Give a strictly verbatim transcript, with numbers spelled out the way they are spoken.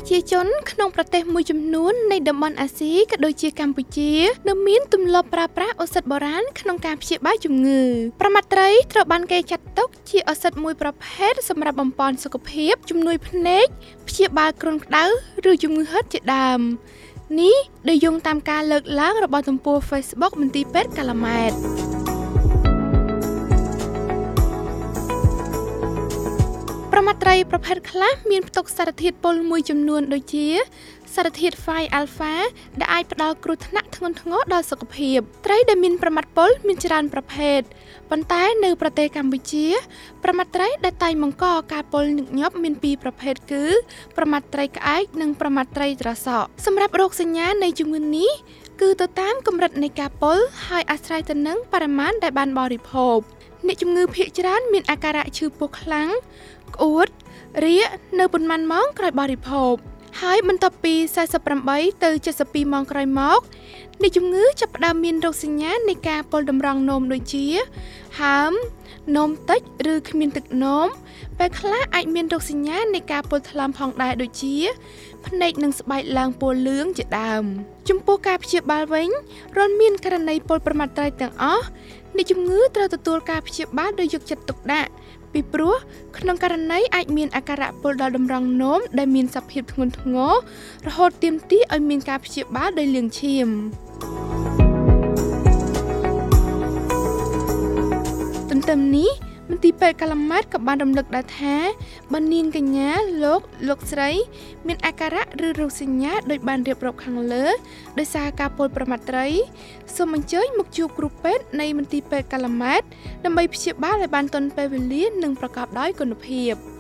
ប្រជាជនក្នុងប្រទេសមួយចំនួននៃតំបន់អាស៊ីក៏ដូចជាកម្ពុជានៅមានទម្លាប់ប្រើប្រាស់ឱសថបុរាណក្នុងការព្យាបាលជំងឺប្រមាត់ត្រីត្រូវបានគេចាត់ទុកជាឱសថមួយប្រភេទសម្រាប់បំពេញសុខភាពជំនួយភ្នែកព្យាបាលគ្រុនក្តៅឬជំងឺហឺតជាដើមនេះដោយយោងតាមការលើកឡើងរបស់ទំព័រ Facebook មន្ទីរពេទ្យកាឡាម៉ែតប្រមាត់ត្រីប្រភេទខ្លះមានផ្ទុកសារធាតុពុលមួយចំនួនដូចជាសារធាតុ Phi Alpha ដែលអាចផ្ដល់គ្រោះថ្នាក់ធ្ងន់ធ្ងរដល់សុខភាពត្រីដែលមានប្រមាត់ពុលមានច្រើនប្រភេទប៉ុន្តែនៅប្រទេសកម្ពុជាប្រមាត់ត្រីដែលតែងបង្កការពុលញឹកញាប់មានពីរប្រភេទគឺប្រមាត់ត្រីក្អែកនិងប្រមាត់ត្រីត្រសក់សម្រាប់រោគសញ្ញានៃជំងឺនេះគឺទៅតាមកម្រិតនៃការពុលហើយអាស្រ័យទៅនឹងបរិមាណដែលបានបរិភោគអ្នកជំងឺភាគច្រើនមានអាការៈឈឺពោះខ្លាំងក្អួតរាគនៅប៉ុន្មានម៉ោងក្រោយបរិភោគហើយបន្ទាប់ពីសែសិបប្រាំបីទៅជិតសិបពីរម៉ោងក្រោយមកអ្នកជំងឺចាប់ផ្ដើមមានរោគសញ្ញានៃការពុលតម្រង់នោមដូចជាហើមនោមតិចឬគ្មានទឹកនោមពេលខ្លះអាចមានរោគសញ្ញានៃការពុលថ្លើមផងដែរដូចជាភ្នែកនិងស្បែកឡើងពណ៌លឿងជាដើមចំពោះការព្យាបាលវិញរាល់មានករណីពុលប្រមាត់ត្រីទាំងអស់អ្នកជំងឺត្រូវទទួលការព្យាបាលដោយយកចិត្តទុកដាក់ពីព្រោះក្នុងករណីអាចមានអាការៈពុលដល់តម្រង់នោមដែលមានសភាពធ្ងន់ធ្ងររហូតទាមទារឲ្យមានការព្យាបាលដោយលាងឈាមទន្ទឹមនេះមន្ទីរពេទ្យកាឡាម៉ែតក៏បានរំលឹកដែរថាបើនាងកញ្ញាលោកលោកស្រីមានអាការៈឬរោគសញ្ញាដោយបានរៀបរាប់ខាងលើដោយសារការពុលប្រមាត់ត្រីសូមអញ្ជើញមកជួបគ្រូពេទ្យនៃមន្ទីរពេទ្យកាឡាម៉ែតដើម្បីព្យាបាលឲ្យបានទាន់ពេលវេលានិងប្រកបដោយគុណភាព